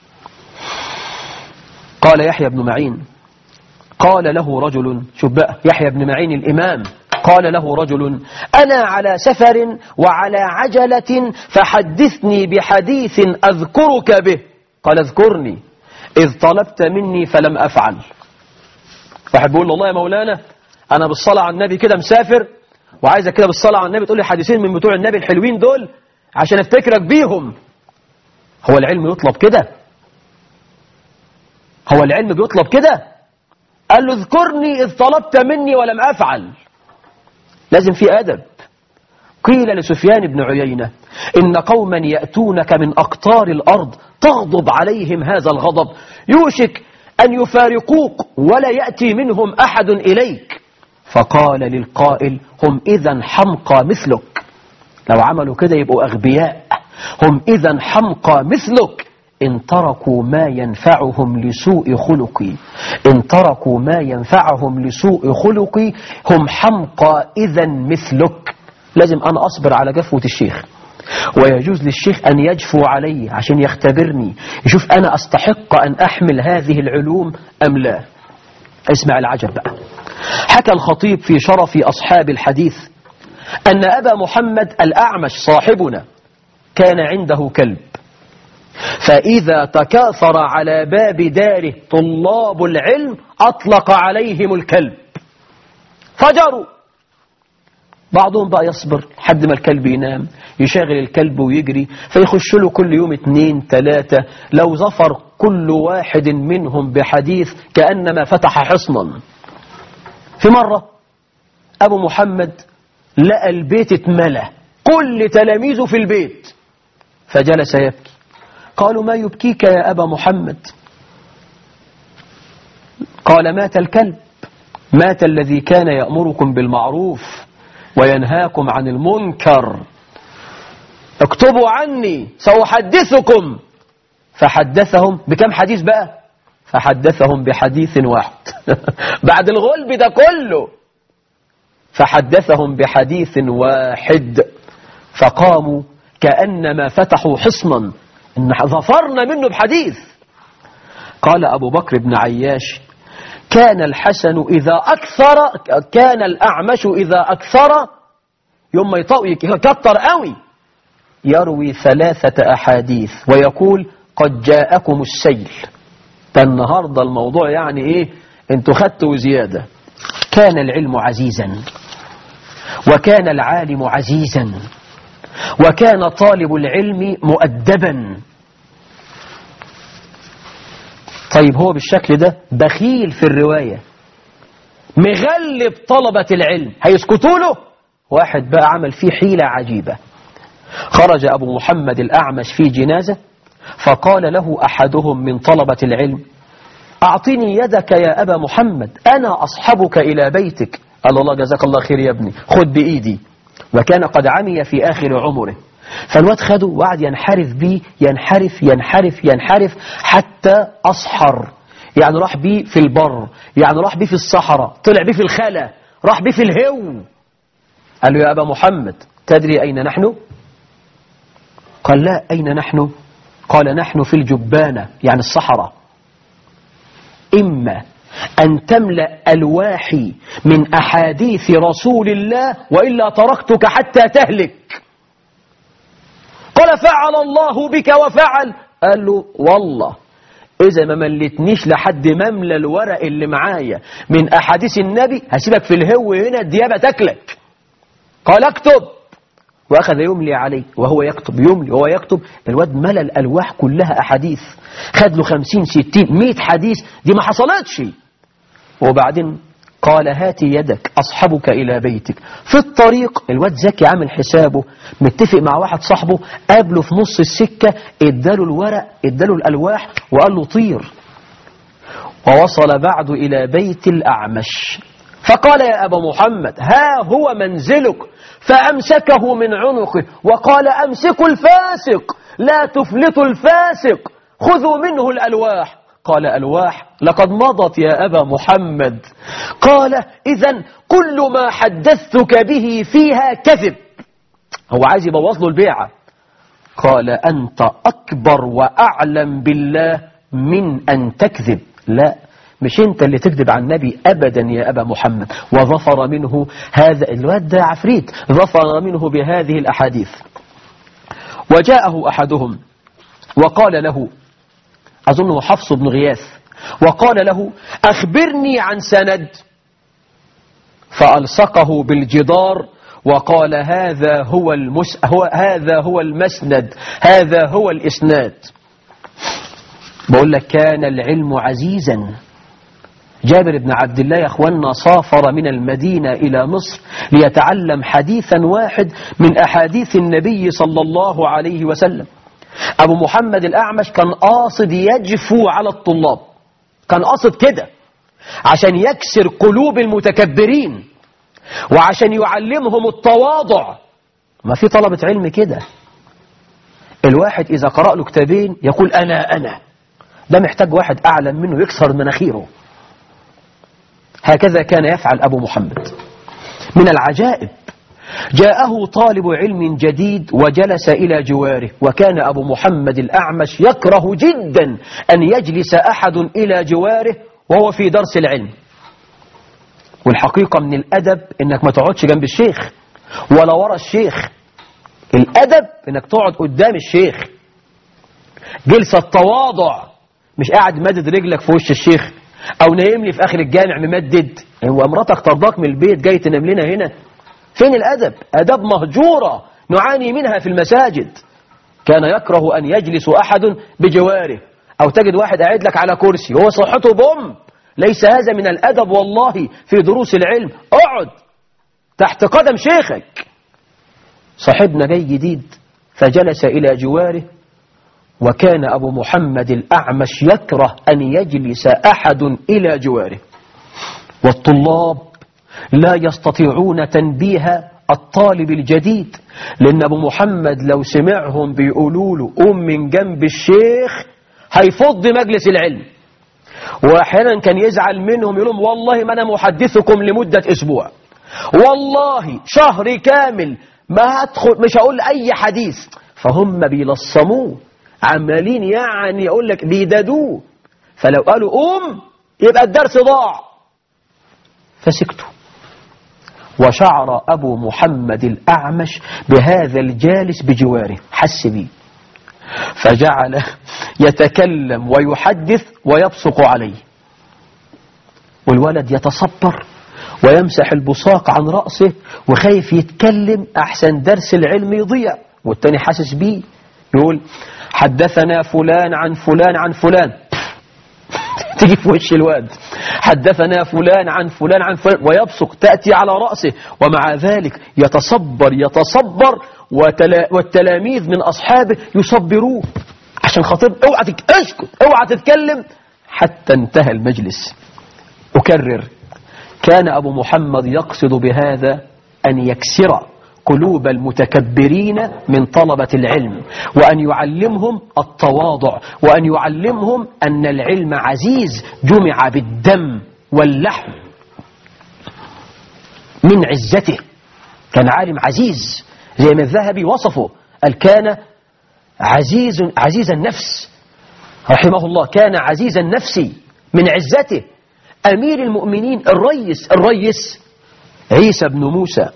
قال يحيى بن معين، قال له رجل، شوف بقى يحيى بن معين الإمام، قال له رجل: أنا على سفر وعلى عجلة فحدثني بحديث أذكرك به. قال: اذكرني. إذ طلبت مني فلم أفعل. واحد بيقول له والله يا مولانا أنا بالصلاة على النبي كده مسافر وعايزك كده بالصلاة على النبي تقول لي حديثين من بتوع النبي الحلوين دول عشان افتكرك بيهم. هو العلم يطلب كده؟ هو العلم بيطلب كده؟ قال له اذكرني إذ طلبت مني ولم أفعل. لازم في أدب. قيل لسفيان بن عيينة إن قوما يأتونك من أقطار الأرض تغضب عليهم هذا الغضب يوشك أن يفارقوك ولا يأتي منهم أحد إليك. فقال للقائل هم إذن حمقى مثلك. لو عملوا كده يبقوا أغبياء. هم إذن حمقى مثلك إن تركوا ما ينفعهم لسوء خلقي. إن تركوا ما ينفعهم لسوء خلقي هم حمقى إذن مثلك. لازم أنا أصبر على جفوة الشيخ، ويجوز للشيخ أن يجفو علي عشان يختبرني يشوف أنا أستحق أن أحمل هذه العلوم أم لا. اسمع العجب بقى. حكى الخطيب في شرف أصحاب الحديث أن أبا محمد الأعمش صاحبنا كان عنده كلب، فإذا تكاثر على باب داره طلاب العلم أطلق عليهم الكلب فجروا. بعضهم بقى يصبر حد ما الكلب ينام، يشاغل الكلب ويجري، فيخش له كل يوم 2 3. لو ظفر كل واحد منهم بحديث كأنما فتح حصنا. في مرة أبو محمد لقى البيت اتملى، كل تلاميذه في البيت، فجلس يبكي. قالوا ما يبكيك يا أبا محمد؟ قال مات الكلب، مات الذي كان يأمركم بالمعروف وينهاكم عن المنكر. اكتبوا عني سأحدثكم. فحدثهم بكم حديث بقى؟ فحدثهم بحديث واحد بعد الغلب ده كله فحدثهم بحديث واحد، فقاموا كأنما فتحوا حصنا إن ظفرنا منه بحديث. قال أبو بكر بن عياش كان الحسن إذا أكثر، كان الأعمش إذا أكثر يوم يكتر قوي يروي 3 أحاديث ويقول قد جاءكم السيل. النهاردة الموضوع يعني إيه؟ انتوا خدتوا زيادة. كان العلم عزيزا، وكان العالم عزيزا، وكان طالب العلم مؤدبا. طيب هو بالشكل ده بخيل في الرواية، مغلب طلبة العلم، هيسكتوا له؟ واحد بقى عمل فيه حيلة عجيبة. خرج أبو محمد الأعمش في جنازة، فقال له أحدهم من طلبة العلم أعطني يدك يا أبا محمد أنا أصحبك إلى بيتك. قال الله جزاك الله خير يا ابني، خد بإيدي. وكان قد عمي في آخر عمره، فالواد خده وقعد ينحرف بيه، ينحرف ينحرف ينحرف حتى أصحر. يعني راح بيه في البر، يعني راح بيه في الصحراء، طلع بيه في الخلا، راح بيه في الهو. قال له يا أبا محمد تدري أين نحن؟ قال لا، أين نحن؟ قال نحن في الجبانة، يعني الصحراء. إما أن تملأ ألواحي من أحاديث رسول الله وإلا تركتك حتى تهلك. قال فعل الله بك وفعل. قال له والله إذا ما ملتنيش لحد مملى الورق اللي معايا من أحاديث النبي هسيبك في الهو هنا الديابة تاكلك. قال اكتب. وأخذ يملي عليه وهو يكتب، يملي وهو يكتب. الواد ملى الألواح كلها أحاديث، خد له 50 60 100 حديث، دي ما حصلتش. وبعدين قال هاتي يدك أصحبك إلى بيتك. في الطريق الواد زكي عامل حسابه، متفق مع واحد صاحبه، قابله في نص السكة، اداله الورق اداله الألواح وقال له طير. ووصل بعد إلى بيت الأعمش، فقال يا أبا محمد ها هو منزلك، فأمسكه من عنقه وقال أمسكوا الفاسق لا تفلتوا الفاسق، خذوا منه الألواح. قال ألواح؟ لقد مضت يا أبا محمد. قال إذن كل ما حدثتك به فيها كذب. هو عايز يبوظ له البيعة. قال أنت أكبر وأعلم بالله من أن تكذب. لا، مش انت اللي تكذب عن النبي أبدا يا أبا محمد. وظفر منه هذا الواد ده عفريت، ظفر منه بهذه الأحاديث. وجاءه أحدهم وقال له أظنه حفص بن غياث، وقال له أخبرني عن سند، فألصقه بالجدار وقال هذا هو المسند، هذا هو الإسناد. بقول لك كان العلم عزيزا. جابر بن عبد الله يا أخوانا سافر من المدينة إلى مصر ليتعلم حديثا واحد من أحاديث النبي صلى الله عليه وسلم. أبو محمد الأعمش كان قاصد يجفو على الطلاب، كان قاصد كده عشان يكسر قلوب المتكبرين وعشان يعلمهم التواضع. ما في طلبة علم كده، الواحد إذا قرأ له كتابين يقول أنا ده محتاج واحد أعلم منه يكسر مناخيره. هكذا كان يفعل أبو محمد. من العجائب جاءه طالب علم جديد وجلس إلى جواره، وكان أبو محمد الأعمش يكره جدا أن يجلس أحد إلى جواره وهو في درس العلم. والحقيقة من الأدب إنك ما تقعدش جنب الشيخ ولا ورا الشيخ، الأدب إنك تقعد قدام الشيخ، جلسة تواضع، مش قاعد مدد رجلك في وش الشيخ أو نايم لي في آخر الجامع ممدد. هو مراتك ترضاك من البيت جاي تنام لنا هنا؟ فين الأدب؟ أدب مهجورة نعاني منها في المساجد. كان يكره أن يجلس أحد بجواره، أو تجد واحد قاعد لك على كرسي وهو صحته بوم. ليس هذا من الأدب والله في دروس العلم. اقعد تحت قدم شيخك. صاحبنا جاي جديد فجلس إلى جواره، وكان أبو محمد الأعمش يكره أن يجلس أحد إلى جواره، والطلاب لا يستطيعون تنبيه الطالب الجديد، لأن أبو محمد لو سمعهم بيقولوا له قوم من جنب الشيخ هيفض مجلس العلم. وأحيانا كان يزعل منهم يقول لهم والله ما أنا محدثكم لمدة أسبوع، والله شهر كامل ما هدخل، مش هقول أي حديث. فهم بيلصموه، عمالين يعني يقول لك بيدادوه، فلو قالوا قوم يبقى الدرس ضاع. فسكتوا. وشعر أبو محمد الأعمش بهذا الجالس بجواره، حس بيه، فجعل يتكلم ويحدث ويبصق عليه، والولد يتصبر ويمسح البصاق عن رأسه وخايف يتكلم أحسن درس العلم يضيع، والتاني حاسس بيه يقول حدثنا فلان عن فلان عن فلان تيجي في وش الواد، حدثنا فلان عن فلان عن فلان، ويبصق تأتي على رأسه، ومع ذلك يتصبر والتلاميذ من أصحابه يصبروه عشان خاطر اوعى اسكت، اوعى تتكلم، حتى انتهى المجلس. أكرر، كان أبو محمد يقصد بهذا أن يكسر قلوب المتكبرين من طلبة العلم، وأن يعلمهم التواضع، وأن يعلمهم أن العلم عزيز جمع بالدم واللحم من عزته. كان عالم عزيز زي ما الذهبي وصفه، قال كان عزيز النفس رحمه الله، كان عزيز النفس من عزته. أمير المؤمنين الريس عيسى بن موسى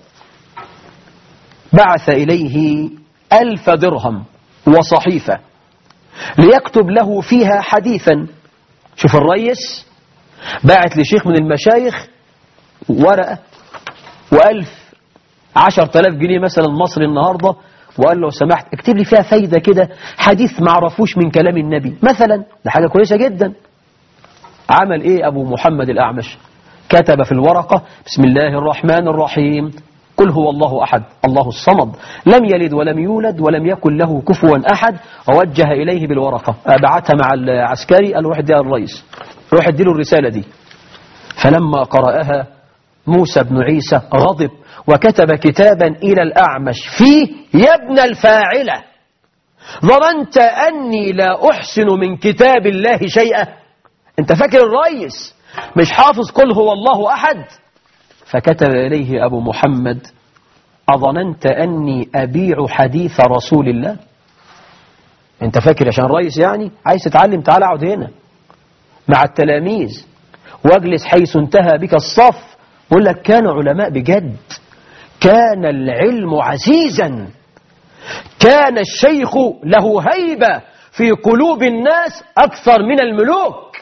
بعث إليه 1000 درهم وصحيفة ليكتب له فيها حديثا. شوف الريس بعت لشيخ من المشايخ ورقة و1000 10,000 جنيه مثلا مصري النهاردة، وقال له سمحت اكتب لي فيها فايدة كده، حديث معرفوش من كلام النبي مثلا، ده حاجة كويسة جدا. عمل ايه أبو محمد الأعمش؟ كتب في الورقة بسم الله الرحمن الرحيم، قل هو الله أحد الله الصمد لم يلد ولم يولد ولم يكن له كفوا أحد، ووجه إليه بالورقة، بعتها مع العسكري، قال روح اديها الرئيس، روح اديله الرسالة دي. فلما قرأها موسى بن عيسى غضب وكتب كتابا إلى الأعمش فيه يا ابن الفاعلة ظننت أني لا أحسن من كتاب الله شيئا؟ انت فاكر الرئيس مش حافظ قل هو الله أحد؟ فكتب إليه أبو محمد أظننت أني أبيع حديث رسول الله؟ انت فاكر عشان الرئيس يعني عايز تتعلم؟ تعال اقعد هنا مع التلاميذ واجلس حيث انتهى بك الصف. بقول لك كانوا علماء بجد، كان العلم عزيزا، كان الشيخ له هيبة في قلوب الناس أكثر من الملوك.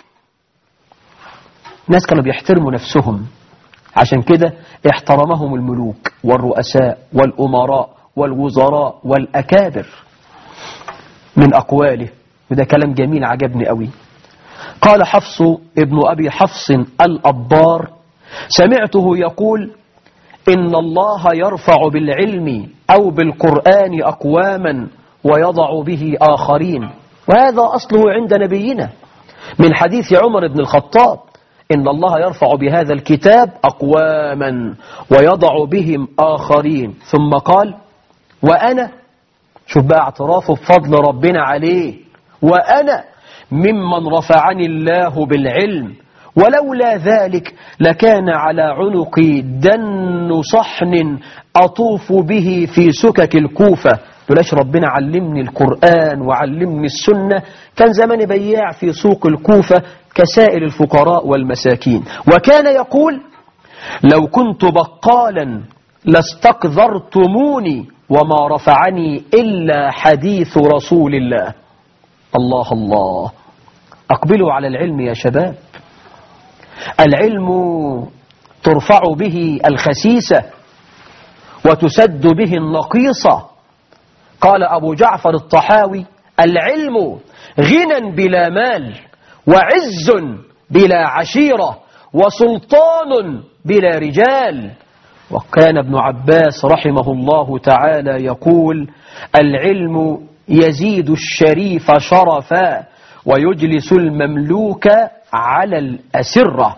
الناس كانوا بيحترموا نفسهم، عشان كده احترمهم الملوك والرؤساء والأمراء والوزراء والأكابر. من أقواله، وده كلام جميل عجبني قوي، قال حفص ابن أبي حفص الأبار: سمعته يقول: إن الله يرفع بالعلم أو بالقرآن أقواما ويضع به آخرين. وهذا أصله عند نبينا من حديث عمر بن الخطاب: إن الله يرفع بهذا الكتاب أقواما ويضع بهم آخرين. ثم قال: وأنا، شوف بقى اعترافه بفضل ربنا عليه، وأنا ممن رفعني الله بالعلم، ولولا ذلك لكان على عنقي دن صحن أطوف به في سكك الكوفة. لولاش ربنا علمني القرآن وعلمني السنة كان زماني بياع في سوق الكوفة كسائر الفقراء والمساكين. وكان يقول: لو كنت بقالا لاستقذرتموني وما رفعني إلا حديث رسول الله. الله الله، أقبلوا على العلم يا شباب. العلم ترفع به الخسيسة وتسد به النقيصة. قال أبو جعفر الطحاوي: العلم غنى بلا مال، وعز بلا عشيرة، وسلطان بلا رجال. وكان ابن عباس رحمه الله تعالى يقول: العلم يزيد الشريف شرفا ويجلس المملوك على الأسرة.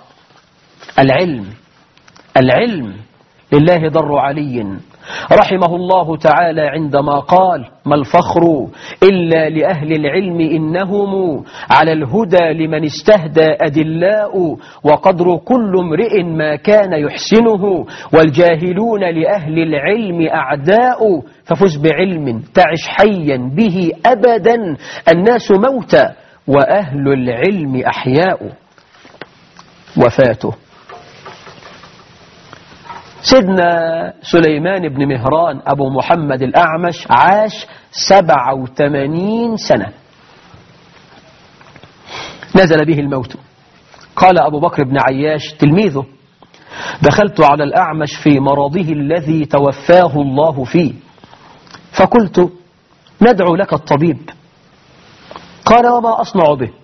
العلم لله در علي رحمه الله تعالى عندما قال: ما الفخر إلا لأهل العلم إنهم على الهدى لمن استهدى أدلاء، وقدر كل امرئ ما كان يحسنه، والجاهلون لأهل العلم أعداء، ففز بعلم تعش حيا به أبدا، الناس موتى وأهل العلم أحياء. وفاته سيدنا سليمان بن مهران أبو محمد الأعمش عاش 87 سنة، نزل به الموت. قال أبو بكر بن عياش تلميذه: دخلت على الأعمش في مرضه الذي توفاه الله فيه، فقلت: ندعو لك الطبيب. قال: وما أصنع به؟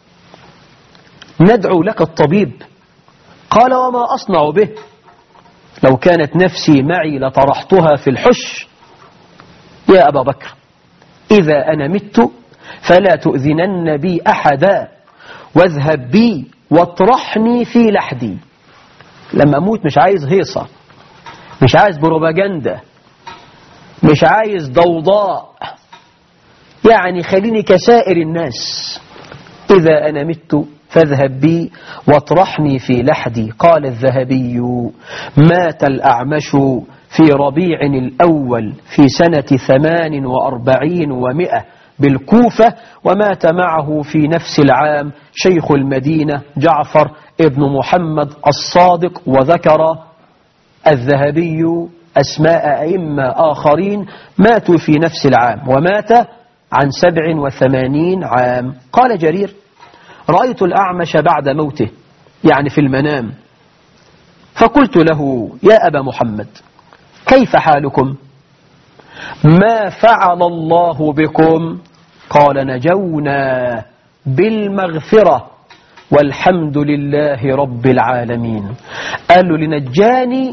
ندعو لك الطبيب. قال: وما أصنع به؟ لو كانت نفسي معي لطرحتها في الحش. يا أبا بكر، إذا أنا مت فلا تؤذنن بي أحدا، واذهب بي واطرحني في لحدي. لما أموت مش عايز هيصة، مش عايز بروباجندا، مش عايز ضوضاء، يعني خليني كسائر الناس. إذا أنا مت فاذهب بي واطرحني في لحدي. قال الذهبي: مات الأعمش في ربيع الأول في سنة 48 و100 بالكوفة، ومات معه في نفس العام شيخ المدينة جعفر ابن محمد الصادق. وذكر الذهبي أسماء أئمة آخرين ماتوا في نفس العام، ومات عن 87 عام. قال جرير: رأيت الأعمش بعد موته، يعني في المنام، فقلت له: يا أبا محمد، كيف حالكم؟ ما فعل الله بكم؟ قال: نجونا بالمغفرة والحمد لله رب العالمين. قال له: لنجاني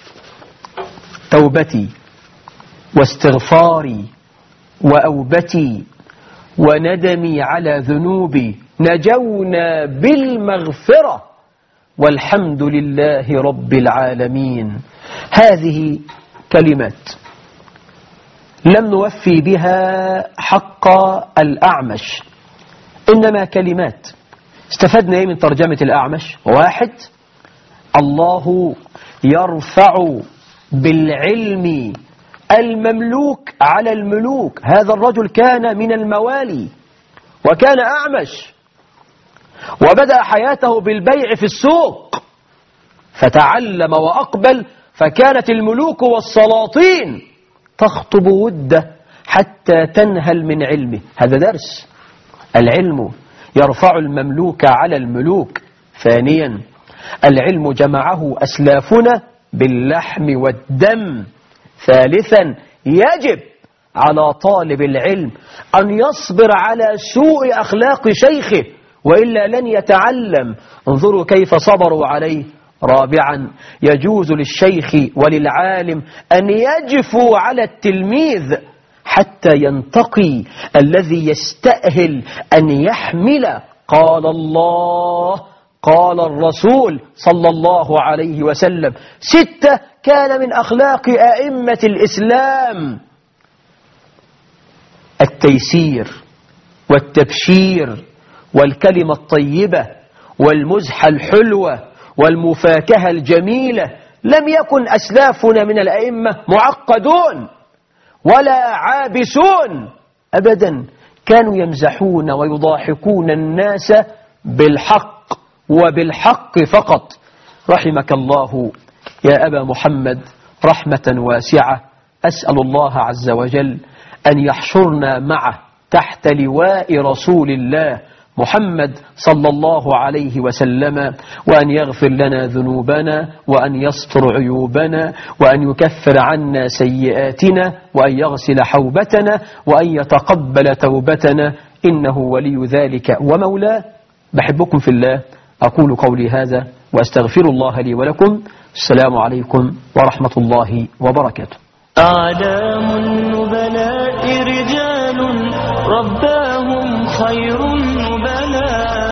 توبتي واستغفاري وأوبتي وندمي على ذنوبي، نجونا بالمغفرة والحمد لله رب العالمين. هذه كلمات لم نوفي بها حق الأعمش، إنما كلمات. استفدنا إيه من ترجمة الأعمش؟ واحد: الله يرفع بالعلم المملوك على الملوك. هذا الرجل كان من الموالي وكان أعمش، وبدأ حياته بالبيع في السوق، فتعلم وأقبل، فكانت الملوك والسلاطين تخطب وده حتى تنهل من علمه. هذا درس العلم يرفع المملوك على الملوك. ثانيا العلم جمعه أسلافنا باللحم والدم. ثالثا يجب على طالب العلم أن يصبر على سوء أخلاق شيخه وإلا لن يتعلم. انظروا كيف صبروا عليه. رابعا يجوز للشيخ وللعالم أن يجفوا على التلميذ حتى ينتقي الذي يستأهل أن يحمل قال الله قال الرسول صلى الله عليه وسلم. 6 كان من أخلاق أئمة الإسلام التيسير والتبشير والكلمة الطيبة والمزحة الحلوة والمفاكهة الجميلة. لم يكن أسلافنا من الأئمة معقدون ولا عابسون أبدا، كانوا يمزحون ويضاحكون الناس بالحق وبالحق فقط. رحمك الله يا أبا محمد رحمة واسعة. أسأل الله عز وجل أن يحشرنا معه تحت لواء رسول الله محمد صلى الله عليه وسلم، وأن يغفر لنا ذنوبنا وأن يستر عيوبنا وأن يكفر عنا سيئاتنا وأن يغسل حوبتنا وأن يتقبل توبتنا، إنه ولي ذلك ومولاه. بحبكم في الله، أقول قولي هذا وأستغفر الله لي ولكم. السلام عليكم ورحمة الله وبركاته. أعلام النبلاء رجال رباهم خير